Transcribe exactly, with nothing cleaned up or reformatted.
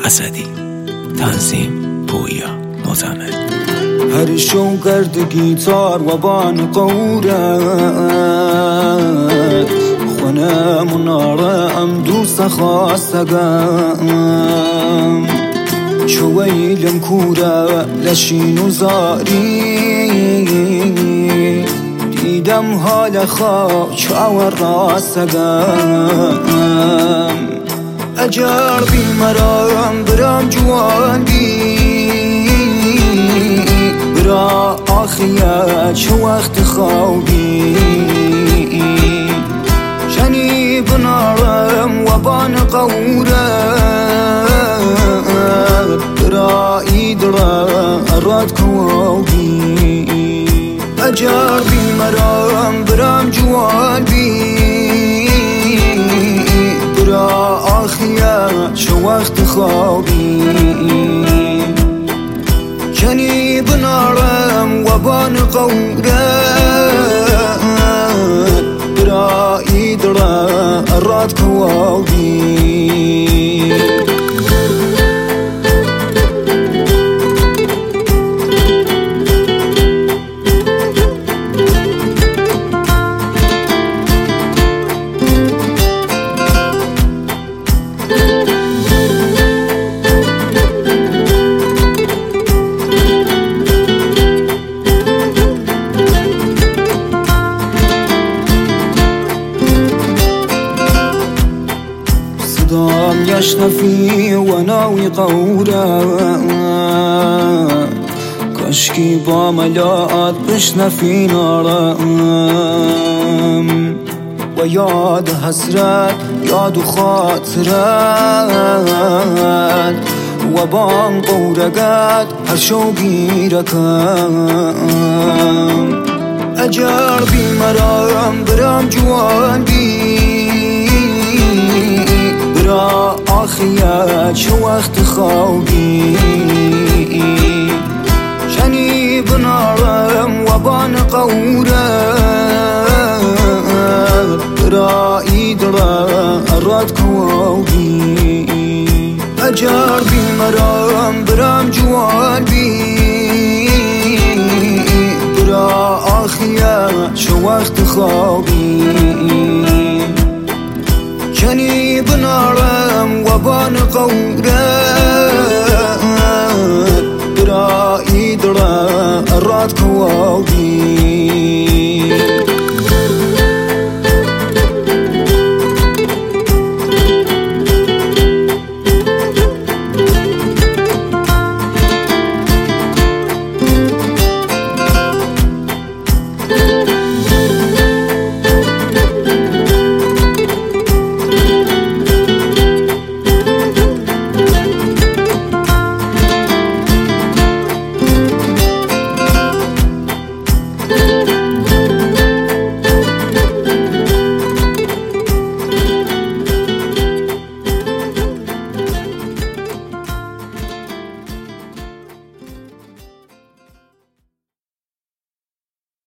اسدی. تنظیم پویا معتمد. هر شو کرد گیتار و بان قورت خونه مناره ام دوست خواستگم شویلم کوره لشین و زاری دیدم حال خواه چاور راستگم اجار بیمرام برام جوان بی برا آخیت چه وقت خوابی جنی بنارم و بان قورت برا ایدرا اراد کوابی اجار بیمرام برام جوان بی برا آخیت چه وقت خوابی جنی بنارم و بان قورت برا ایدرا اراد کوابی صدام يشنفي وناوي قورة كشكي باملات بشنفي نارم وياد حسرت ياد خاطرت وبام قورقات هر شوقي ركم اجار بمرام برام جوان بي برا آخیت چه وقت خوابی جنی بنارم و بان قورت برا ایدرا اراد کوابی اجار بیمرام برام جوان بی برا آخیت چه وقت خوابی جنی بنارم و بان قورت برا ایدرا اراد کوابی